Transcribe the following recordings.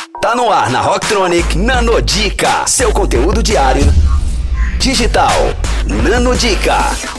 Tá no ar na Rocktronic Nanodica, seu conteúdo diário digital. Nanodica.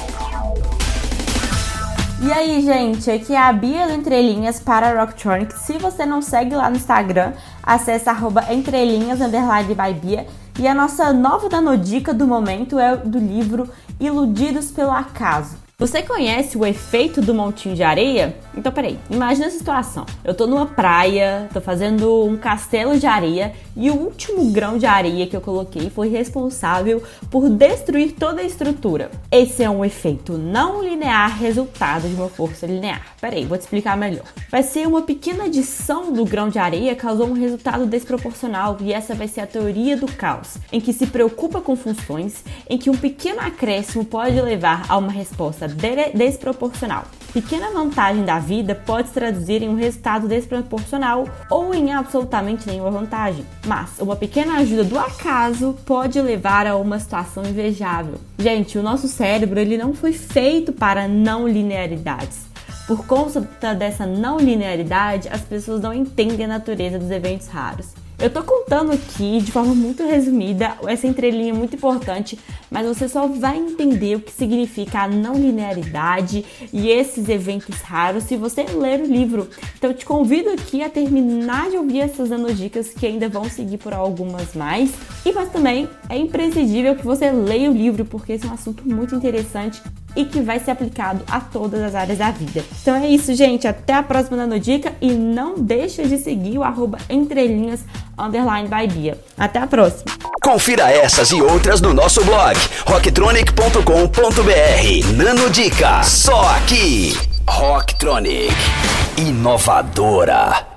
E aí, gente, aqui é a Bia do Entrelinhas para a Rocktronic. Se você não segue lá no Instagram, acesse @entrelinhas_by_Bia. E a nossa nova Nanodica do momento é do livro Iludidos pelo Acaso. Você conhece o efeito do montinho de areia? Então, peraí, imagina a situação. Eu tô numa praia, tô fazendo um castelo de areia e o último grão de areia que eu coloquei foi responsável por destruir toda a estrutura. Esse é um efeito não linear resultado de uma força linear. Peraí, vou te explicar melhor. Vai ser uma pequena adição do grão de areia causou um resultado desproporcional e essa vai ser a teoria do caos, em que se preocupa com funções em que um pequeno acréscimo pode levar a uma resposta desproporcional. Pequena vantagem da vida pode se traduzir em um resultado desproporcional ou em absolutamente nenhuma vantagem. Mas uma pequena ajuda do acaso pode levar a uma situação invejável. Gente, o nosso cérebro ele não foi feito para não linearidades. Por conta dessa não linearidade, as pessoas não entendem a natureza dos eventos raros. Eu tô contando aqui de forma muito resumida, essa entrelinha é muito importante, mas você só vai entender o que significa a não linearidade e esses eventos raros se você ler o livro. Então eu te convido aqui a terminar de ouvir essas nanodicas que ainda vão seguir por algumas mais. Mas também é imprescindível que você leia o livro, porque esse é um assunto muito interessante e que vai ser aplicado a todas as áreas da vida. Então é isso, gente. Até a próxima nanodica e não deixa de seguir o @entrelinhas_by Bia. Até a próxima. Confira essas e outras no nosso blog rocktronic.com.br. Nanodica, só aqui. Rocktronic, inovadora.